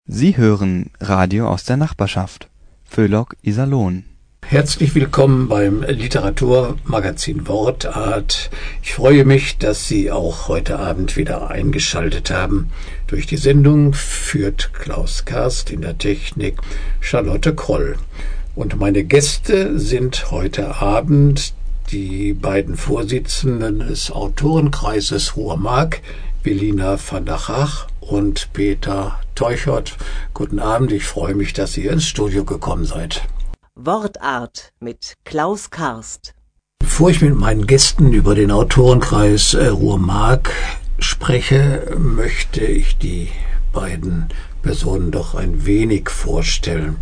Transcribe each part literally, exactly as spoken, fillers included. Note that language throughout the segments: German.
Sie hören Radio aus der Nachbarschaft. Föhlock, Iserlohn. Herzlich willkommen beim Literaturmagazin Wortart. Ich freue mich, dass Sie auch heute Abend wieder eingeschaltet haben. Durch die Sendung führt Klaus Karst, in der Technik Charlotte Kroll. Und meine Gäste sind heute Abend die beiden Vorsitzenden des Autorenkreises Ruhr-Mark, Belina van der Graag und Peter Teuchert. Guten Abend, ich freue mich, dass ihr ins Studio gekommen seid. Wortart mit Klaus Karst. Bevor ich mit meinen Gästen über den Autorenkreis äh, Ruhr-Mark spreche, möchte ich die beiden Personen doch ein wenig vorstellen.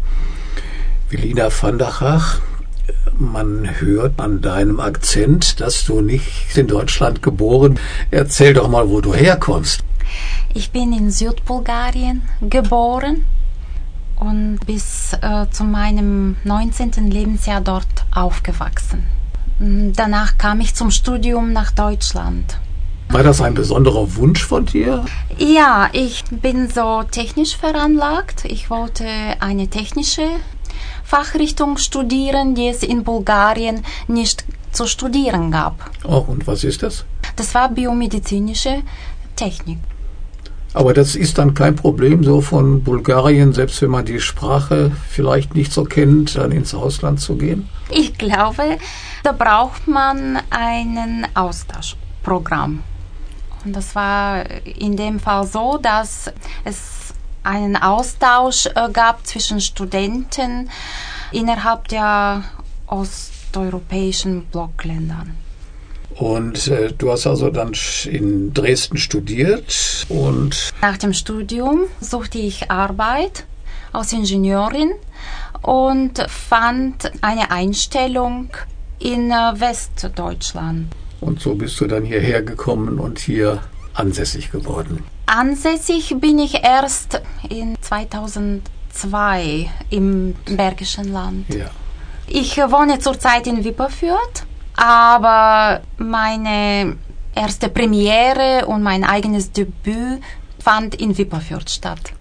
Belina van der Graag, man hört an deinem Akzent, dass du nicht in Deutschland geboren bist. Erzähl doch mal, wo du herkommst. Ich bin in Südbulgarien geboren und bis äh, zu meinem neunzehnten Lebensjahr dort aufgewachsen. Danach kam ich zum Studium nach Deutschland. War das ein besonderer Wunsch von dir? Ja, ich bin so technisch veranlagt. Ich wollte eine technische Fachrichtung studieren, die es in Bulgarien nicht zu studieren gab. Oh, und was ist das? Das war biomedizinische Technik. Aber das ist dann kein Problem, so von Bulgarien, selbst wenn man die Sprache vielleicht nicht so kennt, dann ins Ausland zu gehen? Ich glaube, da braucht man ein Austauschprogramm. Und das war in dem Fall so, dass es einen Austausch äh, gab zwischen Studenten innerhalb der osteuropäischen Blockländern. Und äh, du hast also dann in Dresden studiert und... Nach dem Studium suchte ich Arbeit als Ingenieurin und fand eine Einstellung in äh, Westdeutschland. Und so bist du dann hierher gekommen und hier ansässig geworden. Ansässig bin ich erst in zweitausendzwei im Bergischen Land. Ja. Ich wohne zurzeit in Wipperfürth, aber meine erste Premiere und mein eigenes Debüt fand in Wipperfürth statt.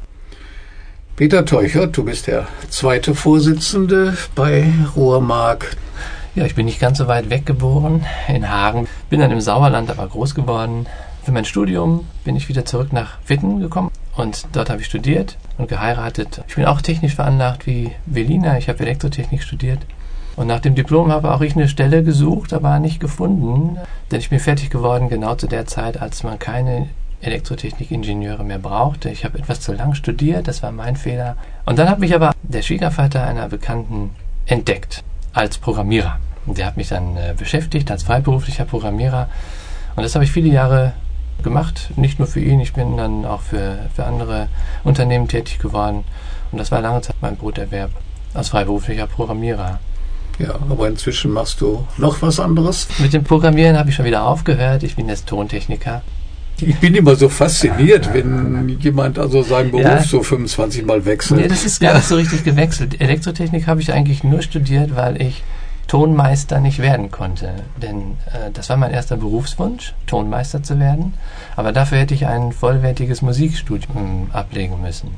Peter Teuchert, du bist der zweite Vorsitzende bei Ruhr-Mark. Ja, ich bin nicht ganz so weit weg geboren, in Hagen. Bin dann im Sauerland aber groß geworden. Für mein Studium bin ich wieder zurück nach Witten gekommen und dort habe ich studiert und geheiratet. Ich bin auch technisch veranlagt wie Belina. Ich habe Elektrotechnik studiert. Und nach dem Diplom habe auch ich eine Stelle gesucht, aber nicht gefunden. Denn ich bin fertig geworden genau zu der Zeit, als man keine Elektrotechnikingenieure mehr brauchte. Ich habe etwas zu lang studiert, das war mein Fehler. Und dann hat mich aber der Schwiegervater einer Bekannten entdeckt als Programmierer. Und der hat mich dann äh, beschäftigt als freiberuflicher Programmierer. Und das habe ich viele Jahre gemacht, nicht nur für ihn. Ich bin dann auch für, für andere Unternehmen tätig geworden. Und das war lange Zeit mein Broterwerb als freiberuflicher Programmierer. Ja, aber inzwischen machst du noch was anderes? Mit dem Programmieren habe ich schon wieder aufgehört. Ich bin jetzt Tontechniker. Ich bin immer so fasziniert, wenn jemand also seinen Beruf ja. so fünfundzwanzig Mal wechselt. Nee, das ist gar nicht so richtig gewechselt. Elektrotechnik habe ich eigentlich nur studiert, weil ich Tonmeister nicht werden konnte. Denn äh, das war mein erster Berufswunsch, Tonmeister zu werden. Aber dafür hätte ich ein vollwertiges Musikstudium ablegen müssen.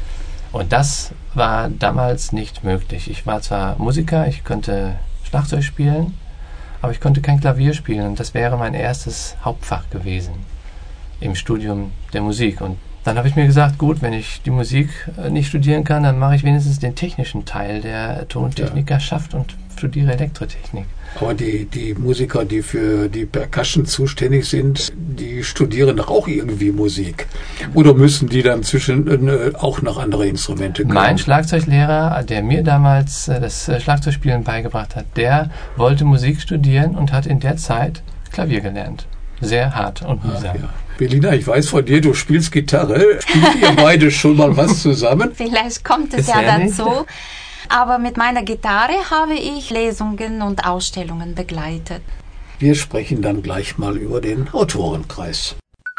Und das war damals nicht möglich. Ich war zwar Musiker, ich konnte Schlagzeug spielen, aber ich konnte kein Klavier spielen. Und das wäre mein erstes Hauptfach gewesen im Studium der Musik. Und dann habe ich mir gesagt, gut, wenn ich die Musik nicht studieren kann, dann mache ich wenigstens den technischen Teil der Tontechnikerschaft und studiere Elektrotechnik. Aber die, die Musiker, die für die Percussion zuständig sind, die studieren doch auch irgendwie Musik. Oder müssen die dann zwischen äh, auch noch andere Instrumente können? Mein Schlagzeuglehrer, der mir damals äh, das äh, Schlagzeugspielen beigebracht hat, der wollte Musik studieren und hat in der Zeit Klavier gelernt. Sehr hart und mühsam. Ja. Belina, ich weiß von dir, du spielst Gitarre. Spielt ihr beide schon mal was zusammen? Vielleicht kommt es ja dazu. Aber mit meiner Gitarre habe ich Lesungen und Ausstellungen begleitet. Wir sprechen dann gleich mal über den Autorenkreis.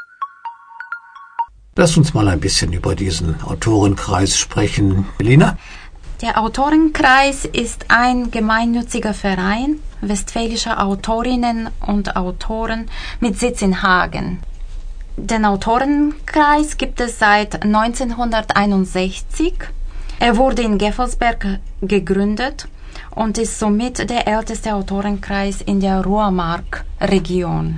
Lass uns mal ein bisschen über diesen Autorenkreis sprechen. Belina? Der Autorenkreis ist ein gemeinnütziger Verein westfälischer Autorinnen und Autoren mit Sitz in Hagen. Den Autorenkreis gibt es seit neunzehnhunderteinundsechzig. Er wurde in Geffelsberg gegründet und ist somit der älteste Autorenkreis in der Ruhrmark-Region.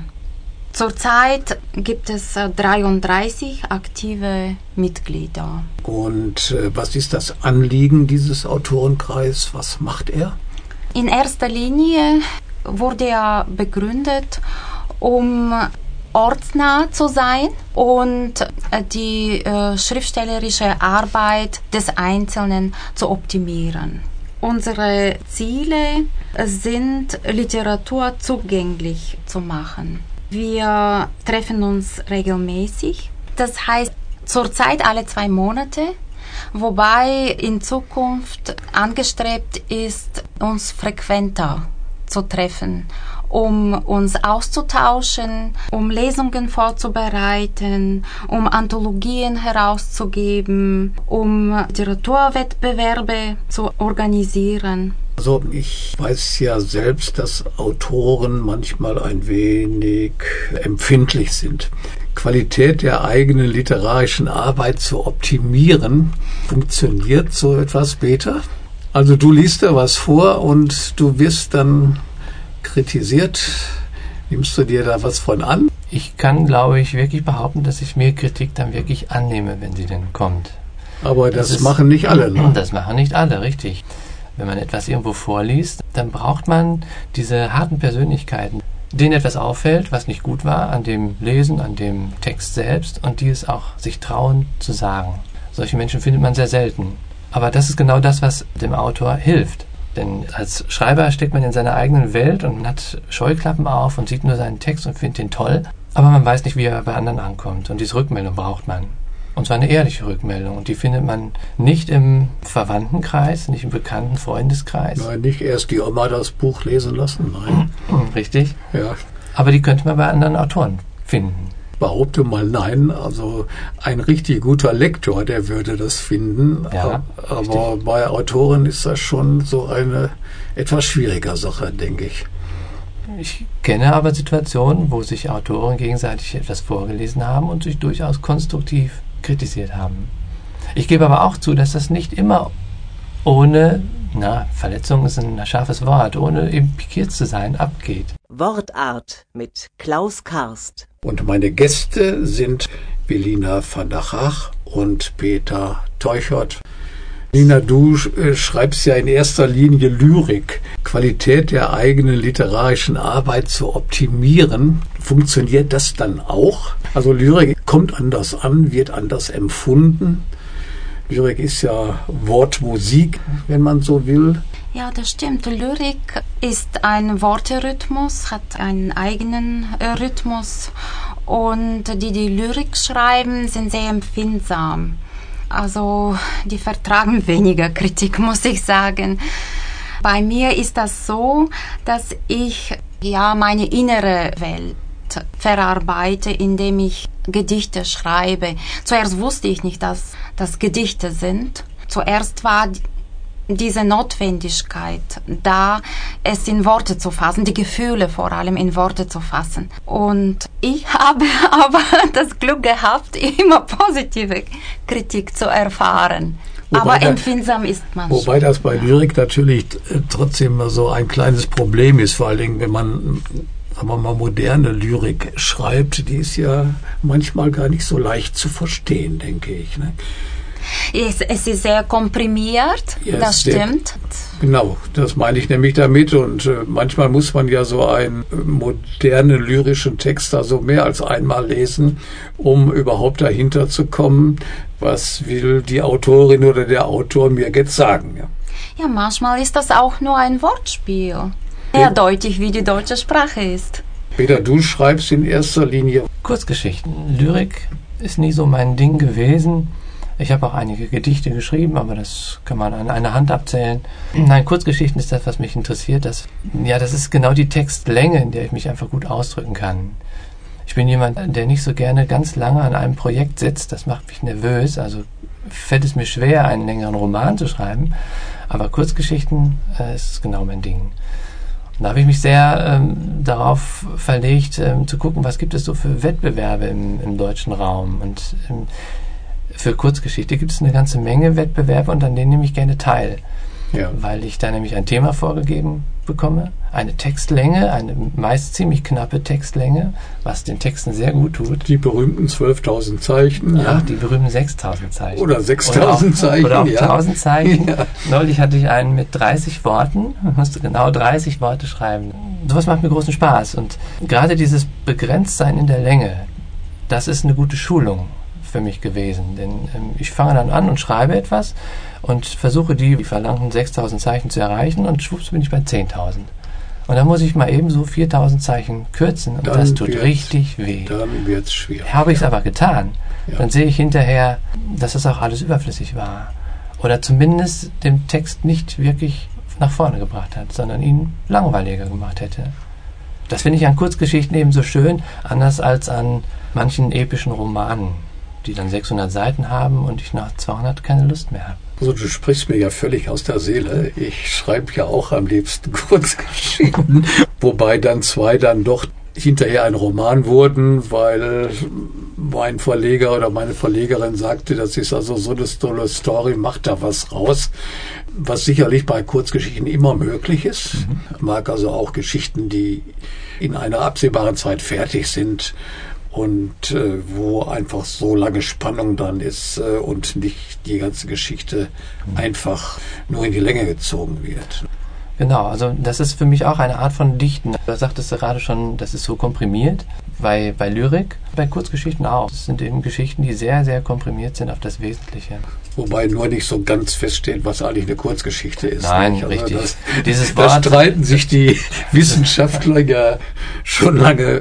Zurzeit gibt es dreiunddreißig aktive Mitglieder. Und äh, was ist das Anliegen dieses Autorenkreises? Was macht er? In erster Linie wurde er begründet, um ortsnah zu sein und die äh, schriftstellerische Arbeit des Einzelnen zu optimieren. Unsere Ziele sind, Literatur zugänglich zu machen. Wir treffen uns regelmäßig, das heißt zurzeit alle zwei Monate, wobei in Zukunft angestrebt ist, uns frequenter zu treffen, um uns auszutauschen, um Lesungen vorzubereiten, um Anthologien herauszugeben, um Literaturwettbewerbe zu organisieren. Also ich weiß ja selbst, dass Autoren manchmal ein wenig empfindlich sind. Qualität der eigenen literarischen Arbeit zu optimieren, funktioniert so etwas besser? Also du liest da was vor und du wirst dann kritisiert. Nimmst du dir da was von an? Ich kann, glaube ich, wirklich behaupten, dass ich mir Kritik dann wirklich annehme, wenn sie denn kommt. Aber das, das ist, machen nicht alle, ne? Das machen nicht alle, richtig. Wenn man etwas irgendwo vorliest, dann braucht man diese harten Persönlichkeiten, denen etwas auffällt, was nicht gut war, an dem Lesen, an dem Text selbst und die es auch sich trauen zu sagen. Solche Menschen findet man sehr selten. Aber das ist genau das, was dem Autor hilft. Denn als Schreiber steckt man in seiner eigenen Welt und man hat Scheuklappen auf und sieht nur seinen Text und findet ihn toll. Aber man weiß nicht, wie er bei anderen ankommt. Und diese Rückmeldung braucht man. Und zwar eine ehrliche Rückmeldung. Und die findet man nicht im Verwandtenkreis, nicht im bekannten Freundeskreis. Nein, nicht erst die Oma das Buch lesen lassen, nein. Richtig. Ja. Aber die könnte man bei anderen Autoren finden. Behaupte mal nein, also ein richtig guter Lektor, der würde das finden. Ja, aber richtig. Bei Autoren ist das schon so eine etwas schwierige Sache, denke ich. Ich kenne aber Situationen, wo sich Autoren gegenseitig etwas vorgelesen haben und sich durchaus konstruktiv kritisiert haben. Ich gebe aber auch zu, dass das nicht immer ohne, na, Verletzung ist ein scharfes Wort, ohne eben pikiert zu sein, abgeht. Wortart mit Klaus Karst. Und meine Gäste sind Belina van der Haag und Peter Teuchert. Belina, du äh, schreibst ja in erster Linie Lyrik. Qualität der eigenen literarischen Arbeit zu optimieren. Funktioniert das dann auch? Also Lyrik kommt anders an, wird anders empfunden. Lyrik ist ja Wortmusik, wenn man so will. Ja, das stimmt. Lyrik ist ein Worterhythmus, hat einen eigenen äh, Rhythmus und die, die Lyrik schreiben, sind sehr empfindsam. Also die vertragen weniger Kritik, muss ich sagen. Bei mir ist das so, dass ich ja meine innere Welt verarbeite, indem ich Gedichte schreibe. Zuerst wusste ich nicht, dass das Gedichte sind. Zuerst war diese Notwendigkeit da, es in Worte zu fassen, die Gefühle vor allem in Worte zu fassen. Und ich habe aber das Glück gehabt, immer positive Kritik zu erfahren. Wobei aber da, empfindsam ist man Wobei schon. Das bei Lyrik natürlich trotzdem so ein kleines Problem ist, vor allen Dingen, wenn man aber mal moderne Lyrik schreibt, die ist ja manchmal gar nicht so leicht zu verstehen, denke ich, ne? Es, es ist sehr komprimiert, ja, das stimmt. Sehr, genau, das meine ich nämlich damit. Und äh, manchmal muss man ja so einen äh, modernen lyrischen Text also mehr als einmal lesen, um überhaupt dahinter zu kommen, was will die Autorin oder der Autor mir jetzt sagen. Ja, ja, manchmal ist das auch nur ein Wortspiel. Sehr deutlich, wie die deutsche Sprache ist. Peter, du schreibst in erster Linie Kurzgeschichten. Lyrik ist nie so mein Ding gewesen. Ich habe auch einige Gedichte geschrieben, aber das kann man an einer Hand abzählen. Nein, Kurzgeschichten ist das, was mich interessiert. Das, ja, das ist genau die Textlänge, in der ich mich einfach gut ausdrücken kann. Ich bin jemand, der nicht so gerne ganz lange an einem Projekt sitzt. Das macht mich nervös. Also fällt es mir schwer, einen längeren Roman zu schreiben. Aber Kurzgeschichten äh, ist genau mein Ding. Da habe ich mich sehr ähm, darauf verlegt, ähm, zu gucken, was gibt es so für Wettbewerbe im, im deutschen Raum. Und ähm, für Kurzgeschichte gibt es eine ganze Menge Wettbewerbe und an denen nehme ich gerne teil. Ja. Weil ich da nämlich ein Thema vorgegeben bekomme, eine Textlänge, eine meist ziemlich knappe Textlänge, was den Texten sehr gut tut. Die berühmten zwölftausend Zeichen. Ja, ja. Die berühmten sechstausend Zeichen. Oder sechstausend Zeichen. Oder auch ja. tausend Zeichen. Ja. Neulich hatte ich einen mit dreißig Worten, ich musste genau dreißig Worte schreiben. Sowas macht mir großen Spaß. Und gerade dieses Begrenztsein in der Länge, das ist eine gute Schulung für mich gewesen. Denn ähm, ich fange dann an und schreibe etwas und versuche die, die verlangten sechstausend Zeichen zu erreichen und schwupps bin ich bei zehntausend. Und dann muss ich mal eben so viertausend Zeichen kürzen und dann das tut richtig weh. Dann wird es schwierig. Habe ich es aber getan, ja. Dann sehe ich hinterher, dass das auch alles überflüssig war. Oder zumindest den Text nicht wirklich nach vorne gebracht hat, sondern ihn langweiliger gemacht hätte. Das finde ich an Kurzgeschichten eben so schön, anders als an manchen epischen Romanen, die dann sechshundert Seiten haben und ich nach zweihundert keine Lust mehr habe. Also du sprichst mir ja völlig aus der Seele. Ich schreibe ja auch am liebsten Kurzgeschichten, wobei dann zwei dann doch hinterher ein Roman wurden, weil mein Verleger oder meine Verlegerin sagte, das ist also so eine tolle Story, macht da was raus, was sicherlich bei Kurzgeschichten immer möglich ist. Mhm. Mag also auch Geschichten, die in einer absehbaren Zeit fertig sind, und äh, wo einfach so lange Spannung dran ist äh, und nicht die ganze Geschichte einfach nur in die Länge gezogen wird. Genau, also das ist für mich auch eine Art von Dichten. Du sagtest gerade schon, das ist so komprimiert. Bei, bei Lyrik, bei Kurzgeschichten auch. Das sind eben Geschichten, die sehr, sehr komprimiert sind auf das Wesentliche. Wobei nur nicht so ganz feststeht, was eigentlich eine Kurzgeschichte ist. Nein, also richtig. Das, Dieses da Wort streiten sich die Wissenschaftler ja schon lange.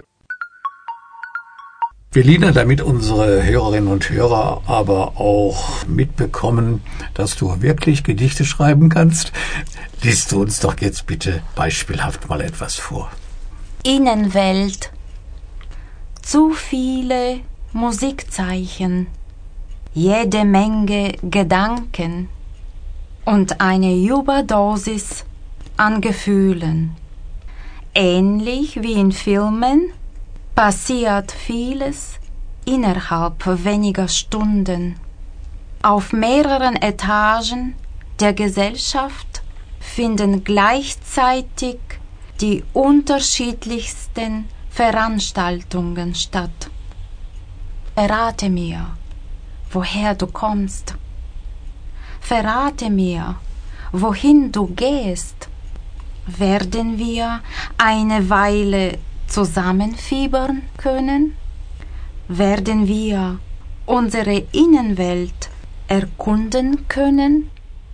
Belina, damit unsere Hörerinnen und Hörer aber auch mitbekommen, dass du wirklich Gedichte schreiben kannst, liest du uns doch jetzt bitte beispielhaft mal etwas vor. Innenwelt. Zu viele Musikzeichen, jede Menge Gedanken und eine Überdosis an Gefühlen. Ähnlich wie in Filmen passiert vieles innerhalb weniger Stunden. Auf mehreren Etagen der Gesellschaft finden gleichzeitig die unterschiedlichsten Veranstaltungen statt. Verrate mir, woher du kommst. Verrate mir, wohin du gehst. Werden wir eine Weile zusammenfiebern können? Werden wir unsere Innenwelt erkunden können?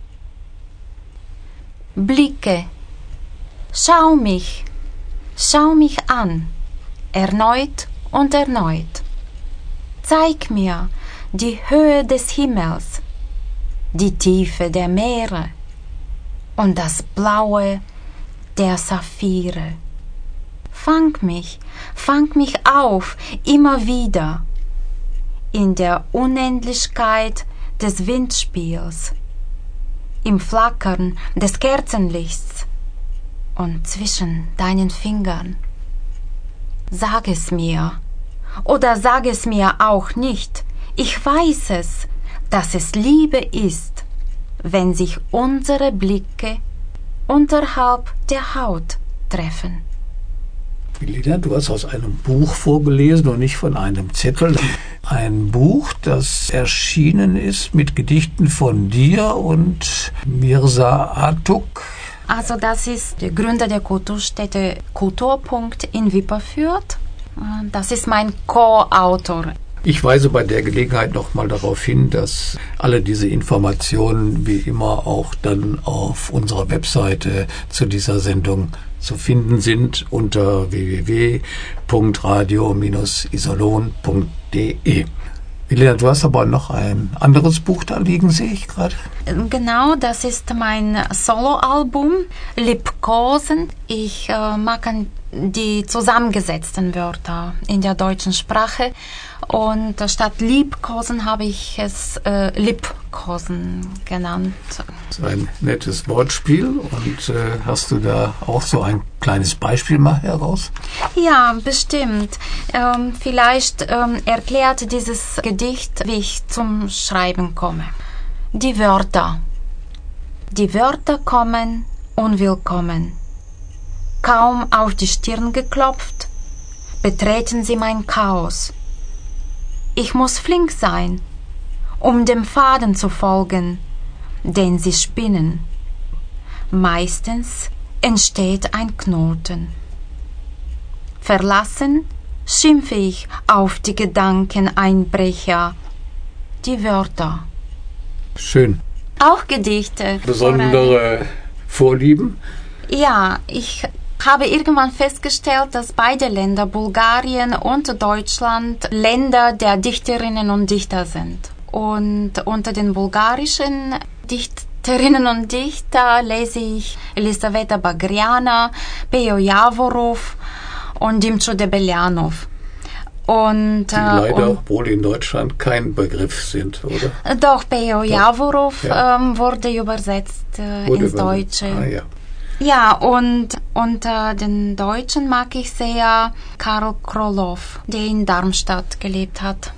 Blicke, schau mich, schau mich an, erneut und erneut. Zeig mir die Höhe des Himmels, die Tiefe der Meere und das Blaue der Saphire. Fang mich, fang mich auf, immer wieder, in der Unendlichkeit des Windspiels, im Flackern des Kerzenlichts und zwischen deinen Fingern. Sag es mir, oder sag es mir auch nicht, ich weiß es, dass es Liebe ist, wenn sich unsere Blicke unterhalb der Haut treffen. Belina, du hast aus einem Buch vorgelesen und nicht von einem Zettel. Ein Buch, das erschienen ist mit Gedichten von dir und Mirza Atuk. Also das ist der Gründer der Kulturstätte Kulturpunkt in Wipperfürth. Das ist mein Co-Autor. Ich weise bei der Gelegenheit nochmal darauf hin, dass alle diese Informationen wie immer auch dann auf unserer Webseite zu dieser Sendung zu finden sind unter w w w punkt radio Bindestrich iserlohn punkt d e. Belina, du hast aber noch ein anderes Buch da liegen, sehe ich gerade. Genau, das ist mein Soloalbum Liebkosen. Ich äh, mag ein die zusammengesetzten Wörter in der deutschen Sprache. Und statt Liebkosen habe ich es äh, Liebkosen genannt. Das ist ein nettes Wortspiel. Und äh, hast du da auch so ein kleines Beispiel mal heraus? Ja, bestimmt. Ähm, vielleicht ähm, erklärt dieses Gedicht, wie ich zum Schreiben komme. Die Wörter. Die Wörter kommen unwillkommen. Kaum auf die Stirn geklopft, betreten sie mein Chaos. Ich muss flink sein, um dem Faden zu folgen, den sie spinnen. Meistens entsteht ein Knoten. Verlassen schimpfe ich auf die Gedankeneinbrecher, die Wörter. Schön. Auch Gedichte. Besondere Vorlieben? Ja, ich habe irgendwann festgestellt, dass beide Länder, Bulgarien und Deutschland, Länder der Dichterinnen und Dichter sind. Und unter den bulgarischen Dichterinnen und Dichter lese ich Elisaveta Bagriana, Pejo Javorov und Dimcho Debeljanov. Und, die leider und, wohl in Deutschland kein Begriff sind, oder? Doch, Pejo Javorov ja. ähm, wurde übersetzt äh, wurde ins Deutsche. Ah, ja. Ja, und unter den Deutschen mag ich sehr Karl Krolow, der in Darmstadt gelebt hat.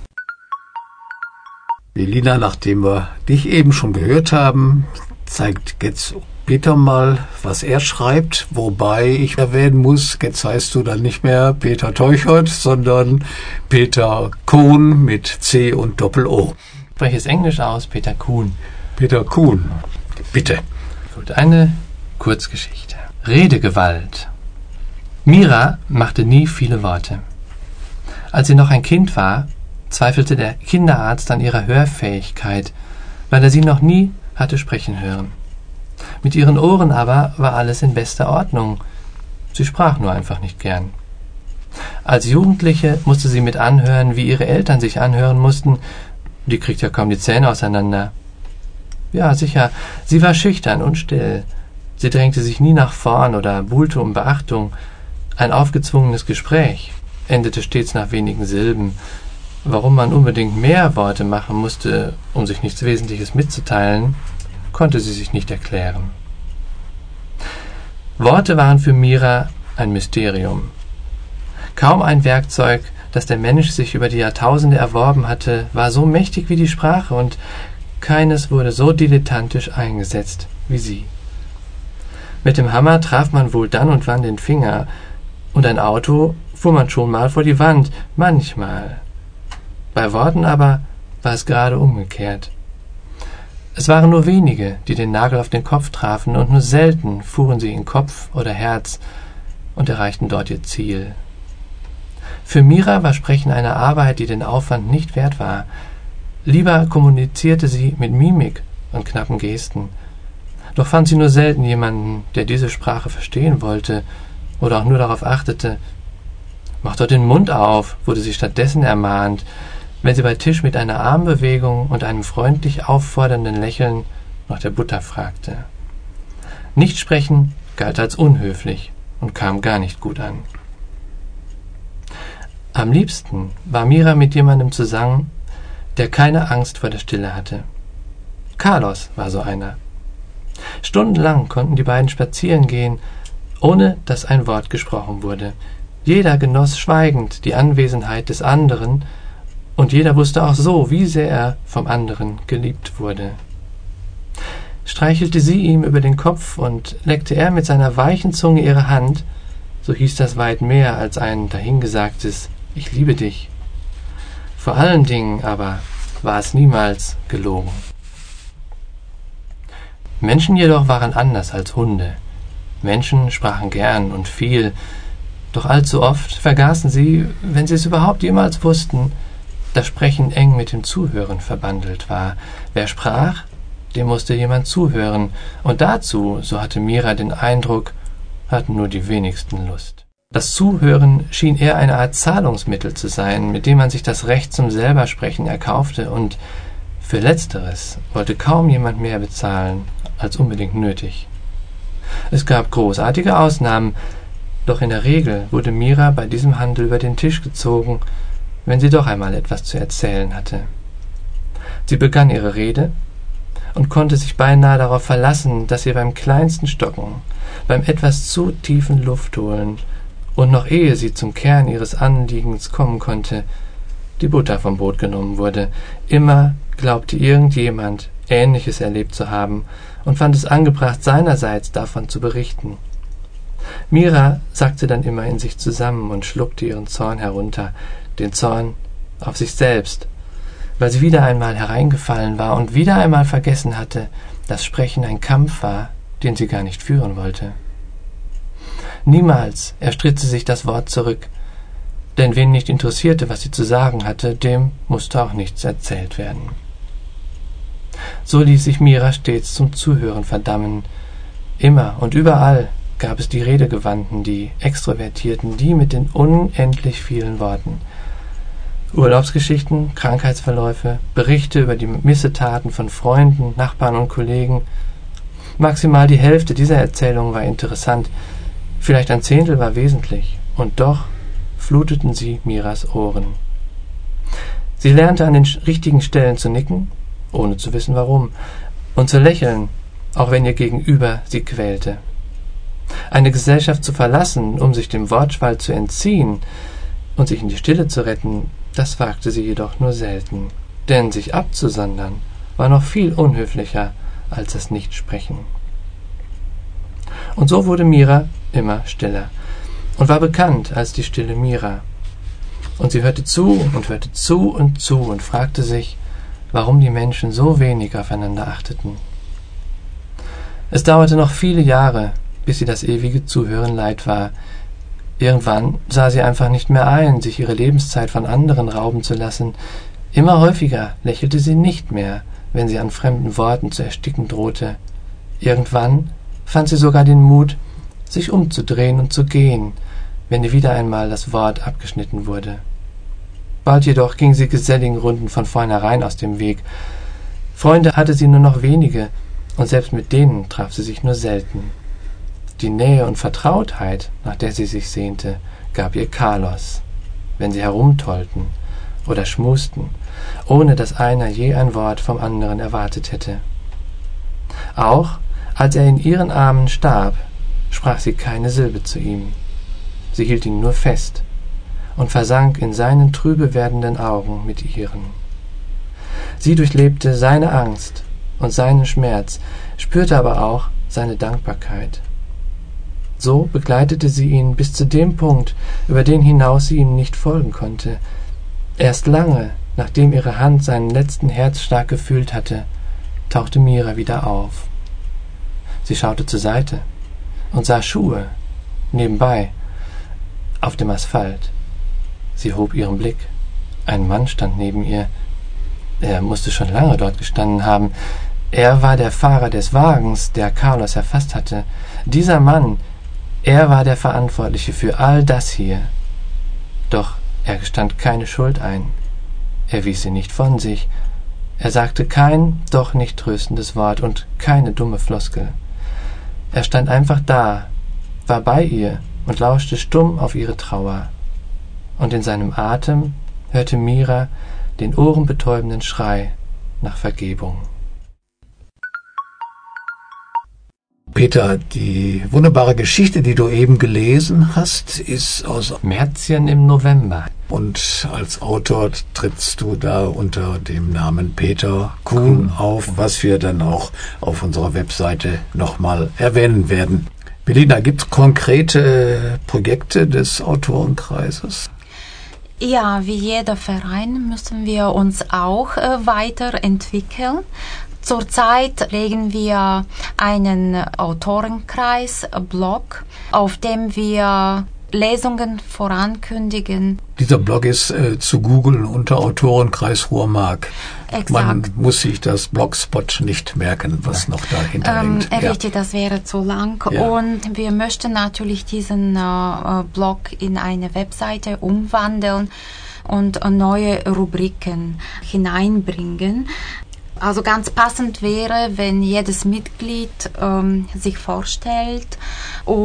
Elina, nachdem wir dich eben schon gehört haben, zeigt jetzt Peter mal, was er schreibt, wobei ich erwähnen muss, jetzt heißt du dann nicht mehr Peter Teuchert, sondern Peter Kuhn mit C und Doppel-O. Ich spreche es Englisch aus, Peter Kuhn. Peter Kuhn, bitte. Gut, eine Kurzgeschichte. Redegewalt. Mira machte nie viele Worte. Als sie noch ein Kind war, zweifelte der Kinderarzt an ihrer Hörfähigkeit, weil er sie noch nie hatte sprechen hören. Mit ihren Ohren aber war alles in bester Ordnung. Sie sprach nur einfach nicht gern. Als Jugendliche musste sie mit anhören, wie ihre Eltern sich anhören mussten. Die kriegt ja kaum die Zähne auseinander. Ja, sicher, sie war schüchtern und still. Sie drängte sich nie nach vorn oder buhlte um Beachtung. Ein aufgezwungenes Gespräch endete stets nach wenigen Silben. Warum man unbedingt mehr Worte machen musste, um sich nichts Wesentliches mitzuteilen, konnte sie sich nicht erklären. Worte waren für Mira ein Mysterium. Kaum ein Werkzeug, das der Mensch sich über die Jahrtausende erworben hatte, war so mächtig wie die Sprache, und keines wurde so dilettantisch eingesetzt wie sie. Mit dem Hammer traf man wohl dann und wann den Finger, und ein Auto fuhr man schon mal vor die Wand, manchmal. Bei Worten aber war es gerade umgekehrt. Es waren nur wenige, die den Nagel auf den Kopf trafen, und nur selten fuhren sie in Kopf oder Herz und erreichten dort ihr Ziel. Für Mira war Sprechen eine Arbeit, die den Aufwand nicht wert war. Lieber kommunizierte sie mit Mimik und knappen Gesten. Doch fand sie nur selten jemanden, der diese Sprache verstehen wollte oder auch nur darauf achtete. »Mach doch den Mund auf«, wurde sie stattdessen ermahnt, wenn sie bei Tisch mit einer Armbewegung und einem freundlich auffordernden Lächeln nach der Butter fragte. Nichtsprechen galt als unhöflich und kam gar nicht gut an. Am liebsten war Mira mit jemandem zusammen, der keine Angst vor der Stille hatte. Carlos war so einer. Stundenlang konnten die beiden spazieren gehen, ohne dass ein Wort gesprochen wurde. Jeder genoss schweigend die Anwesenheit des anderen, und jeder wusste auch so, wie sehr er vom anderen geliebt wurde. Streichelte sie ihm über den Kopf und leckte er mit seiner weichen Zunge ihre Hand, so hieß das weit mehr als ein dahingesagtes »Ich liebe dich«. Vor allen Dingen aber war es niemals gelogen. Menschen jedoch waren anders als Hunde. Menschen sprachen gern und viel, doch allzu oft vergaßen sie, wenn sie es überhaupt jemals wussten, dass Sprechen eng mit dem Zuhören verbandelt war. Wer sprach, dem musste jemand zuhören, und dazu, so hatte Mira den Eindruck, hatten nur die wenigsten Lust. Das Zuhören schien eher eine Art Zahlungsmittel zu sein, mit dem man sich das Recht zum Selbersprechen erkaufte, und für Letzteres wollte kaum jemand mehr bezahlen als unbedingt nötig. Es gab großartige Ausnahmen. Doch in der Regel wurde Mira bei diesem Handel über den Tisch gezogen, wenn sie doch einmal etwas zu erzählen hatte. Sie begann ihre Rede und konnte sich beinahe darauf verlassen, dass ihr beim kleinsten Stocken, beim etwas zu tiefen Luftholen und noch ehe sie zum Kern ihres Anliegens kommen konnte, die Butter vom Brot genommen wurde. Immer glaubte irgendjemand, Ähnliches erlebt zu haben und fand es angebracht, seinerseits davon zu berichten. Mira sackte dann immer in sich zusammen und schluckte ihren Zorn herunter, den Zorn auf sich selbst, weil sie wieder einmal hereingefallen war und wieder einmal vergessen hatte, dass Sprechen ein Kampf war, den sie gar nicht führen wollte. Niemals erstritt sie sich das Wort zurück, denn wen nicht interessierte, was sie zu sagen hatte, dem musste auch nichts erzählt werden. So ließ sich Mira stets zum Zuhören verdammen. Immer und überall gab es die Redegewandten, die Extrovertierten, die mit den unendlich vielen Worten. Urlaubsgeschichten, Krankheitsverläufe, Berichte über die Missetaten von Freunden, Nachbarn und Kollegen. Maximal die Hälfte dieser Erzählungen war interessant, vielleicht ein Zehntel war wesentlich, und doch fluteten sie Miras Ohren. Sie lernte an den richtigen Stellen zu nicken, ohne zu wissen warum, und zu lächeln, auch wenn ihr Gegenüber sie quälte. Eine Gesellschaft zu verlassen, um sich dem Wortschwall zu entziehen und sich in die Stille zu retten, das wagte sie jedoch nur selten, denn sich abzusondern war noch viel unhöflicher als das Nichtsprechen. Und so wurde Mira immer stiller und war bekannt als die stille Mira. Und sie hörte zu und hörte zu und zu und fragte sich, warum die Menschen so wenig aufeinander achteten. Es dauerte noch viele Jahre, bis sie das ewige Zuhören leid war. Irgendwann sah sie einfach nicht mehr ein, sich ihre Lebenszeit von anderen rauben zu lassen. Immer häufiger lächelte sie nicht mehr, wenn sie an fremden Worten zu ersticken drohte. Irgendwann fand sie sogar den Mut, sich umzudrehen und zu gehen, wenn ihr wieder einmal das Wort abgeschnitten wurde. Bald jedoch ging sie geselligen Runden von vornherein aus dem Weg. Freunde hatte sie nur noch wenige, und selbst mit denen traf sie sich nur selten. Die Nähe und Vertrautheit, nach der sie sich sehnte, gab ihr Carlos, wenn sie herumtollten oder schmusten, ohne dass einer je ein Wort vom anderen erwartet hätte. Auch als er in ihren Armen starb, sprach sie keine Silbe zu ihm. Sie hielt ihn nur fest und versank in seinen trübe werdenden Augen mit ihren. Sie durchlebte seine Angst und seinen Schmerz, spürte aber auch seine Dankbarkeit. So begleitete sie ihn bis zu dem Punkt, über den hinaus sie ihm nicht folgen konnte. Erst lange, nachdem ihre Hand seinen letzten Herzschlag gefühlt hatte, tauchte Mira wieder auf. Sie schaute zur Seite und sah Schuhe, nebenbei, auf dem Asphalt. Sie hob ihren Blick. Ein Mann stand neben ihr. Er musste schon lange dort gestanden haben. Er war der Fahrer des Wagens, der Carlos erfasst hatte. Dieser Mann, er war der Verantwortliche für all das hier. Doch er gestand keine Schuld ein. Er wies sie nicht von sich. Er sagte kein, doch nicht tröstendes Wort und keine dumme Floskel. Er stand einfach da, war bei ihr und lauschte stumm auf ihre Trauer. Und in seinem Atem hörte Mira den ohrenbetäubenden Schrei nach Vergebung. Peter, die wunderbare Geschichte, die du eben gelesen hast, ist aus Märzchen im November. Und als Autor trittst du da unter dem Namen Peter Kuhn auf, was wir dann auch auf unserer Webseite nochmal erwähnen werden. Belina, gibt es konkrete Projekte des Autorenkreises? Ja, wie jeder Verein müssen wir uns auch äh, weiterentwickeln. Zurzeit legen wir einen Autorenkreis-Blog, auf dem wir Lesungen vorankündigen. Dieser Blog ist äh, zu googeln unter Autorenkreis Ruhrmark. Exakt. Man muss sich das Blogspot nicht merken, was noch dahinter Ähm, hängt. Ja. richtig, das wäre zu lang. Ja. Und wir möchten natürlich diesen äh, Blog in eine Webseite umwandeln und äh, neue Rubriken hineinbringen. Also ganz passend wäre, wenn jedes Mitglied ähm, sich vorstellt und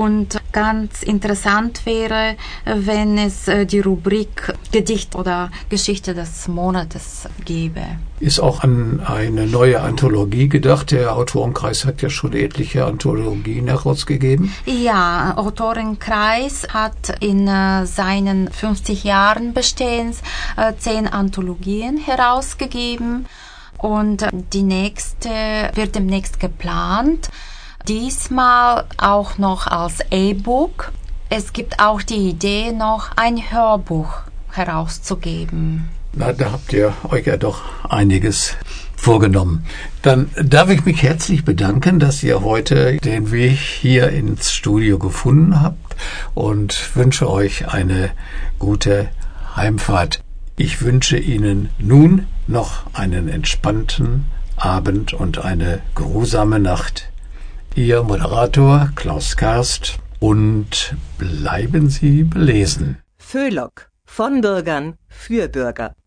ganz interessant wäre, wenn es äh, die Rubrik Gedicht oder Geschichte des Monates gäbe. Ist auch an eine neue Anthologie gedacht. Der Autorenkreis hat ja schon etliche Anthologien herausgegeben. Ja, Autorenkreis hat in äh, seinen fünfzig Jahren Bestehens äh, zehn Anthologien herausgegeben und äh, die nächste wird demnächst geplant. Diesmal auch noch als E-Book. Es gibt auch die Idee, noch ein Hörbuch herauszugeben. Na, da habt ihr euch ja doch einiges vorgenommen. Dann darf ich mich herzlich bedanken, dass ihr heute den Weg hier ins Studio gefunden habt und wünsche euch eine gute Heimfahrt. Ich wünsche Ihnen nun noch einen entspannten Abend und eine geruhsame Nacht. Ihr Moderator Klaus Karst und bleiben Sie belesen. Föhlock, von Bürgern für Bürger.